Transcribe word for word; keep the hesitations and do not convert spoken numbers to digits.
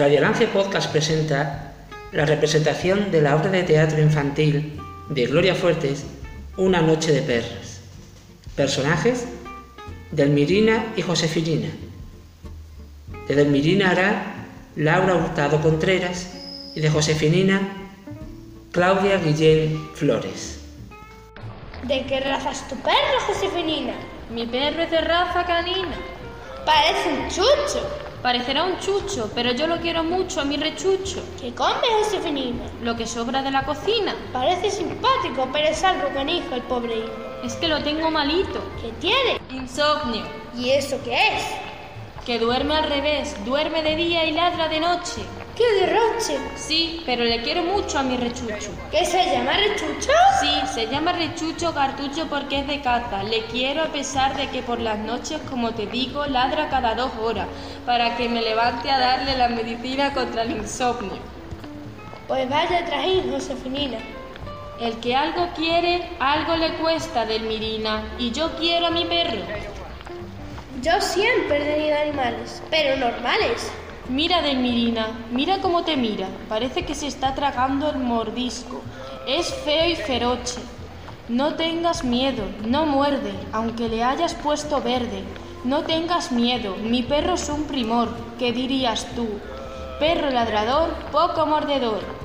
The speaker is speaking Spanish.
Radio Lance Podcast presenta la representación de la obra de teatro infantil de Gloria Fuertes, Una noche de perras. Personajes: Delmirina y Josefina. De Delmirina hará Laura Hurtado Contreras y de Josefina Claudia Guillén Flores. ¿De qué raza es tu perro, Josefina? Mi perro es de raza canina. Parece un chucho. Parecerá un chucho, pero yo lo quiero mucho a mi rechucho. ¿Qué come, Josefina? Lo que sobra de la cocina. Parece simpático, pero es algo canijo el pobre hijo. Es que lo tengo malito. ¿Qué tiene? Insomnio. ¿Y eso qué es? Que duerme al revés, duerme de día y ladra de noche. ¡Qué derroche! Sí, pero le quiero mucho a mi rechucho. ¿Qué se llama rechucho? Sí, se llama rechucho cartucho porque es de caza. Le quiero a pesar de que por las noches, como te digo, ladra cada dos horas, para que me levante a darle la medicina contra el insomnio. Pues vaya trajín, Josefina. El que algo quiere, algo le cuesta, Delmirina, y yo quiero a mi perro. Yo siempre he tenido animales, pero normales. Mira, Delmirina, mira cómo te mira. Parece que se está tragando el mordisco. Es feo y feroche. No tengas miedo, no muerde, aunque le hayas puesto verde. No tengas miedo, mi perro es un primor. ¿Qué dirías tú? Perro ladrador, poco mordedor.